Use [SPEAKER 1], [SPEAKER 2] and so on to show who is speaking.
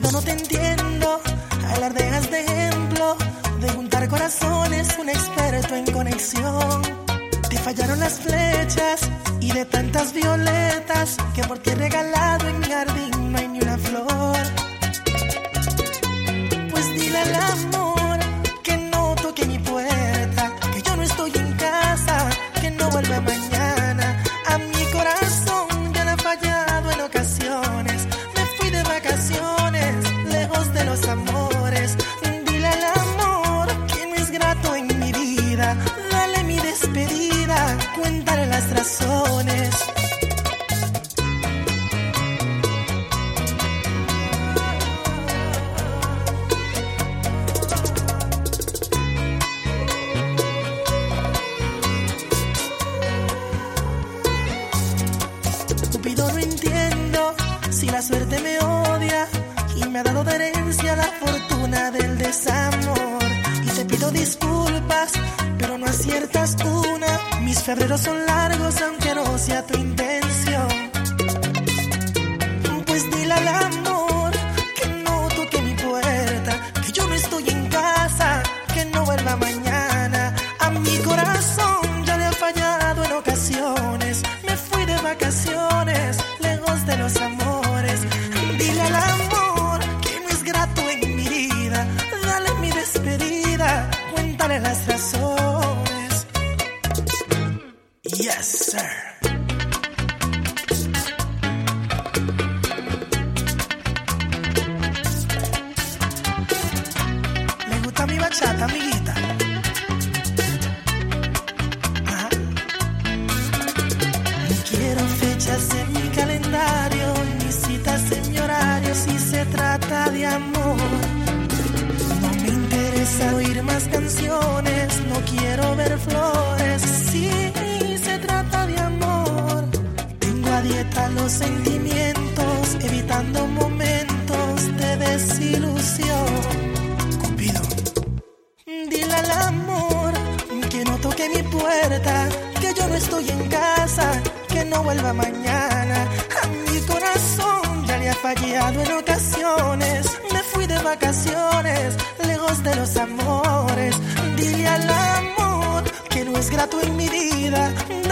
[SPEAKER 1] Cupido, no te entiendo, alardeas de ejemplo, de juntar corazones, un experto en conexión. Te fallaron las flechas y de tantas violetas que por ti he regalado en mi jardín no hay ni una flor. Pues dile al amor que no toque mi puerta, que yo no estoy en casa, que no vuelva mañana. A mi corazón ya le ha fallado en ocasiones. Me fui de vacaciones, lejos de los amores. Dile al amor que no es grato en mi vida. Dale mi despedida, cuéntale las razones. Cupido, no entiendo si la suerte me odia y me ha dado de herencia la fortuna del desamor. Y te pido disculpas, pero no aciertas una. Mis febreros son largos, aunque no sea tu intención. Pues dile al amor que no toque mi puerta, que yo no estoy en casa, que no vuelva mañana. A mi corazón ya le ha fallado en ocasiones. Me fui de vacaciones, lejos de los amores. Dile al amor que no es grato en mi vida. Dale mi despedida, cuéntale las razones. Yes, sir. ¿Le gusta mi bachata, amiguita? Ajá. No quiero fechas en mi calendario, ni citas en mi horario si se trata de amor. No me interesa oír más canciones, no quiero ver flores si se trata de amor. Tengo a dieta los sentimientos, evitando momentos de desilusión. Cupido, dile al amor que no toque mi puerta, que yo no estoy en casa, que no vuelva mañana. A mi corazón ya le ha fallado en ocasiones. Me fui de vacaciones, lejos de los amores. Dile al amor que no es grato en mi vida.